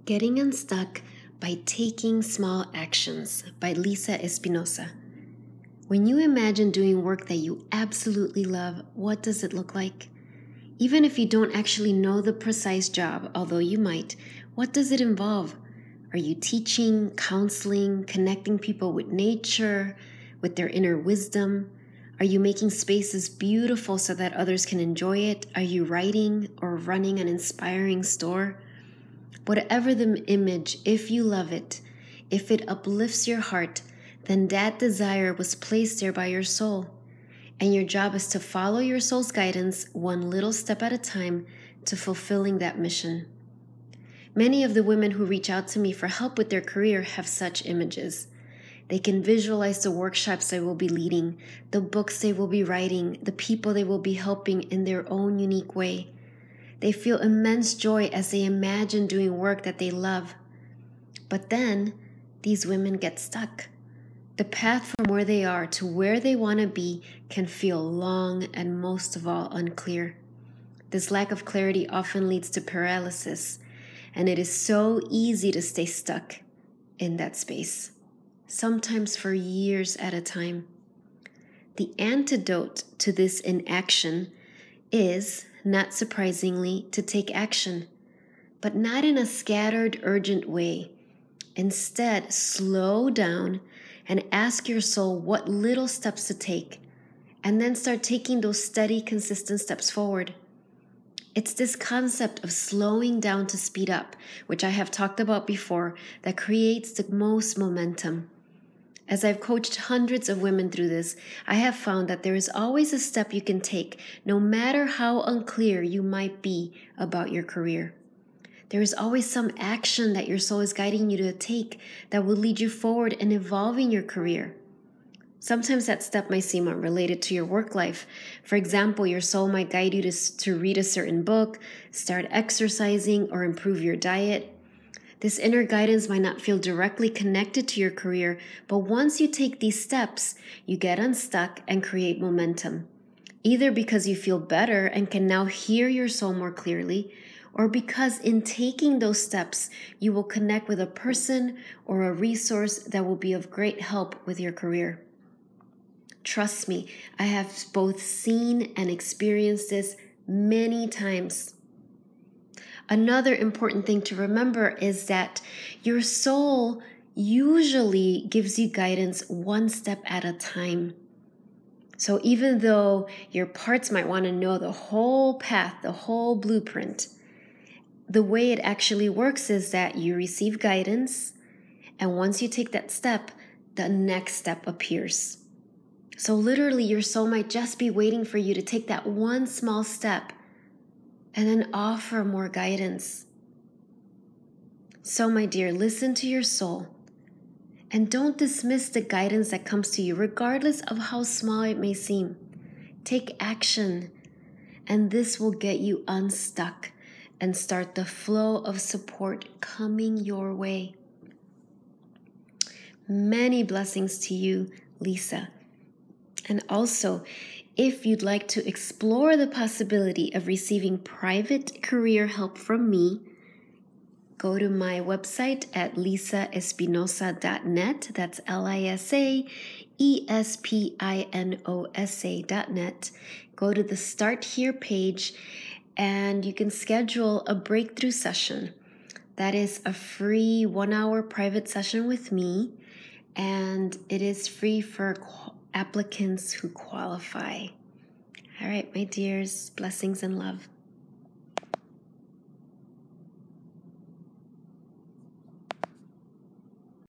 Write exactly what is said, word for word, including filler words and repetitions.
Getting Unstuck by Taking Small Actions by Lisa Espinosa. When you imagine doing work that you absolutely love, what does it look like? Even if you don't actually know the precise job, although you might, what does it involve? Are you teaching, counseling, connecting people with nature, with their inner wisdom? Are you making spaces beautiful so that others can enjoy it? Are you writing or running an inspiring store? Whatever the image, if you love it, if it uplifts your heart, then that desire was placed there by your soul. And your job is to follow your soul's guidance one little step at a time to fulfilling that mission. Many of the women who reach out to me for help with their career have such images. They can visualize the workshops they will be leading, the books they will be writing, the people they will be helping in their own unique way. They feel immense joy as they imagine doing work that they love. But then, these women get stuck. The path from where they are to where they want to be can feel long and most of all unclear. This lack of clarity often leads to paralysis, and it is so easy to stay stuck in that space, sometimes for years at a time. The antidote to this inaction is, not surprisingly, to take action, but not in a scattered, urgent way. Instead, slow down and ask your soul what little steps to take, and then start taking those steady, consistent steps forward. It's this concept of slowing down to speed up, which I have talked about before, that creates the most momentum. As I've coached hundreds of women through this, I have found that there is always a step you can take, no matter how unclear you might be about your career. There is always some action that your soul is guiding you to take that will lead you forward in evolving your career. Sometimes that step might seem unrelated to your work life. For example, your soul might guide you to, to read a certain book, start exercising, or improve your diet. This inner guidance might not feel directly connected to your career, but once you take these steps, you get unstuck and create momentum. Either because you feel better and can now hear your soul more clearly, or because in taking those steps, you will connect with a person or a resource that will be of great help with your career. Trust me, I have both seen and experienced this many times. Another important thing to remember is that your soul usually gives you guidance one step at a time. So even though your parts might want to know the whole path, the whole blueprint, the way it actually works is that you receive guidance, and once you take that step, the next step appears. So literally, your soul might just be waiting for you to take that one small step and then offer more guidance. So, my dear, listen to your soul and don't dismiss the guidance that comes to you, regardless of how small it may seem. Take action, and this will get you unstuck and start the flow of support coming your way. Many blessings to you, Lisa. And also, if you'd like to explore the possibility of receiving private career help from me, go to my website at lisa espinosa dot net. That's L I S A E S P I N O S A dot net. Go to the Start Here page, and you can schedule a breakthrough session. That is a free one-hour private session with me, and it is free for applicants who qualify. All right, my dears, blessings and love.